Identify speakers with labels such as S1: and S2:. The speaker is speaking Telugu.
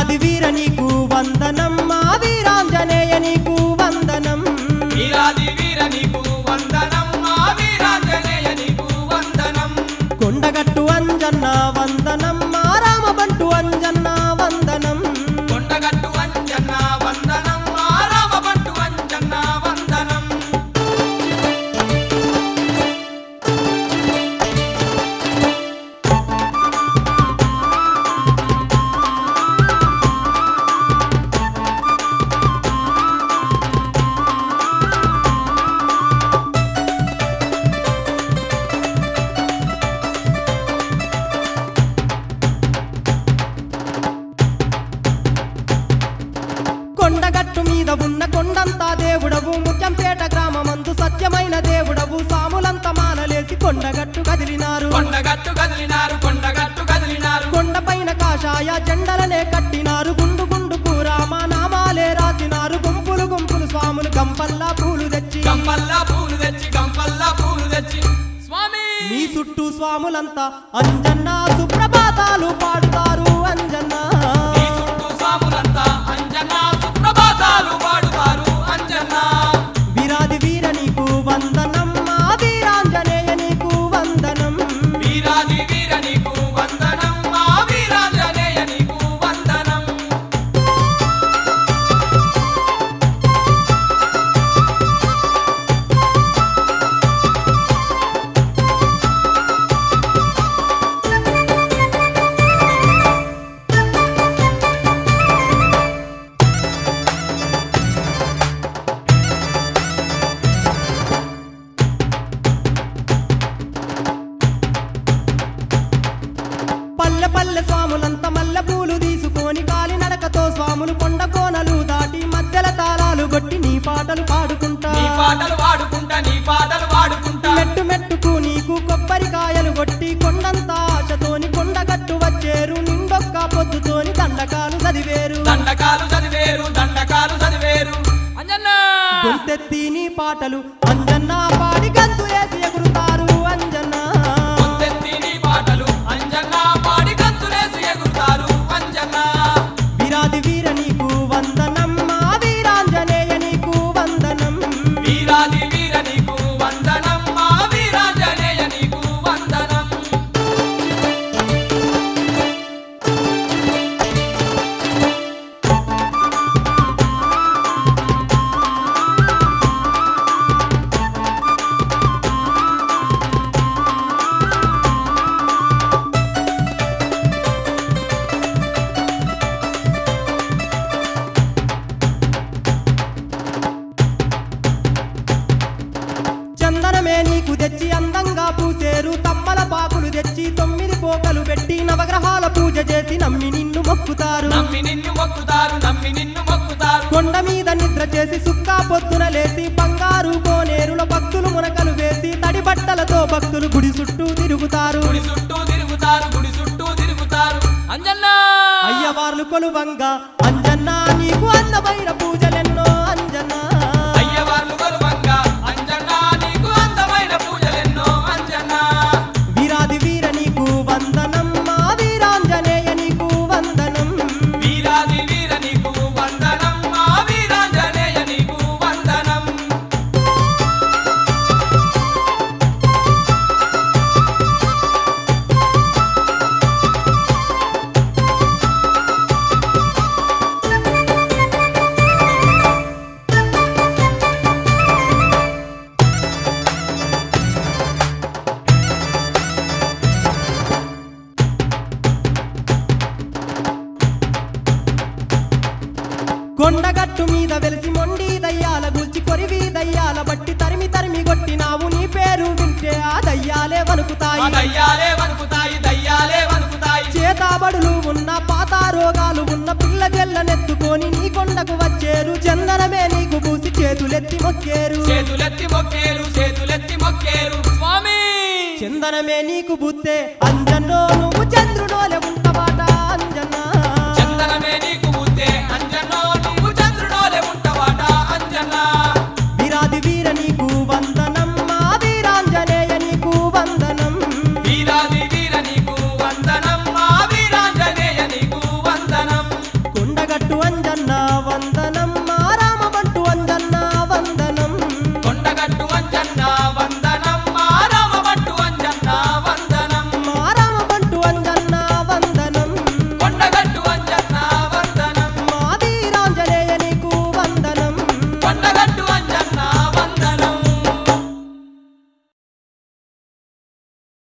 S1: వీరాది వీర నీకు వందనం మా వీరాంజనేయ నీకు వందనం
S2: వీరాది వీర నీకు వందనం మా వీరాంజనేయ నీకు వందనం
S1: కొండగట్టు అంజన్న వందనం మా రామబంటు అంజన్న వందనం
S2: కొండగట్టు అంజన్న వందనం మా రామబంటు అంజన్న వందనం
S1: కొండగట్టు మీద ఉన్న కొండంతా దేవుడవు ముత్యంపేట గ్రామమందు సత్యమైన దేవుడవు సాములంతా మానలేసి కొండగట్టు కదిలినారు
S2: కొండగట్టు కదిలినారు కొండగట్టు కదిలినారు
S1: కొండపైన కాషాయ జెండలనే కట్టినారు గుండు గుండుకు రామ నామాలే రాసినారు గుంపులు గుంపులు స్వాములు గంపల్లా పూలు తెచ్చి
S2: గంపల్లా పూలు తెచ్చి గంపల్లా పూలు తెచ్చి స్వామి
S1: నీ చుట్టూ స్వాములంతా అంజన్న సుప్రభాతాలు పాడుతారు అంజన్న
S2: నీ చుట్టూ స్వాములంతా అంజన్న సుప్రభాతాలు పాడుతారు అంజన్న
S1: వీరాది వీర నీకు వందనం మా వీరాంజనేయ నీకు వందనం
S2: వీరాది వీర నీకు వందనం మా వీరాంజనేయ నీకు వందనం
S1: పల్లె పల్లె స్వాములంతా మల్లె పూలు తీసుకొని కాలి నడకతో స్వాములు కొండ కోనలు దాటి మధ్యల తాళాలు కొట్టి నీ పాటలు పాడుకుంటా
S2: నీ పాటలు పాడుకుంటా నీ పాటలు పాడుకుంటా
S1: మెట్టు మెట్టుకు నీకు కొబ్బరికాయలు కొట్టి కొండంతా ఆశతోని కొండగట్టు వచ్చేరు నిండొక్క పొద్దుతోని దండకాలు చదివేరు
S2: దండకాలు చదివేరు దండకాలు చదివేరు అంజన్న
S1: గొంతెత్తి నీ పాటలు అంజన్న పాడి గంతు వేసి ఎగురుతారు అంజన్న
S2: గొంతెత్తి నీ పాటలు అంజన్న పాడి గంతులేసి ఎగురుతారు అంజన్న
S1: వీరాది వీర నీకు వందనం మా వీరాంజనేయ నీకు వందనం
S2: వీరాది వీర నీకు వందనం మా వీరాంజనేయ నీకు వందనం
S1: చందనమే నీకు తెచ్చి అందంగా పూసేరు తమ్మల పాకులు తెచ్చి 9 పోకలు పెట్టి నవగ్రహాల పూజ చేసి నమ్మి నిన్ను మొక్కుతారు
S2: నమ్మి నిన్ను మొక్కుతారు నమ్మి నిన్ను మొక్కుతారు
S1: కొండ మీద నిద్ర చేసి సుక్కా పొద్దున లేసి బంగారు కోనేరుల భక్తులు మునకలు వేసి తడి బట్టలతో భక్తులు గుడి చుట్టూ తిరుగుతారు
S2: గుడి చుట్టూ తిరుగుతారు గుడి చుట్టూ తిరుగుతారు అంజన్న
S1: అయ్యవార్లు కొలువంగా అంజన్న నీకు అందమైన పూజలెన్నో అంజన్న
S2: అయ్యవార్లు కొలువంగా అంజన్న నీకు అందమైన పూజలెన్నో అంజన్న
S1: వీరాది వీర నీకు వందనం మా వీరాంజనేయ నీకు వందనం
S2: వీరాది వీర నీకు వందనం మా వీరాంజనేయ నీకు వందనం
S1: కొండగట్టు మీద వెలిసి మొండి దయ్యాల గుల్చి కొరివి దయ్యాల బట్టి తరిమి తరిమి కొట్టినావు నీ పేరు వింటే ఆ దయ్యాలే
S2: ఆ
S1: వణుకుతాయి
S2: దయ్యాలే వణుకుతాయి దయ్యాలే వణుకుతాయి
S1: చేతాబడులు ఉన్న పాత రోగాలు ఉన్న పిల్ల జల్లనెత్తుకొని నీ కొండకు వచ్చేరు చందనమే నీకు పూసి చేతులెత్తి మొక్కేరు
S2: చేతులెత్తి మొక్కేరు చేతులెత్తి మొక్కేరు స్వామి
S1: చందనమే నీకు బుత్తే అంజన్నో నువ్వు చంద్రుడోలే ఉంటవాట అంజన్న
S2: చందనమే నీకు బుద్ధే అంజన్నో నువ్వు చంద్రుడోలే ఉంటవాట అంజన్న
S1: వీరాది వీర నీకు వందనం మా వీరాంజనేయ నీకు వందనం
S2: వీరాది వీర నీకు వందనం మా వీరాంజనేయ నీకు వందనం
S1: అంజన్న వందనం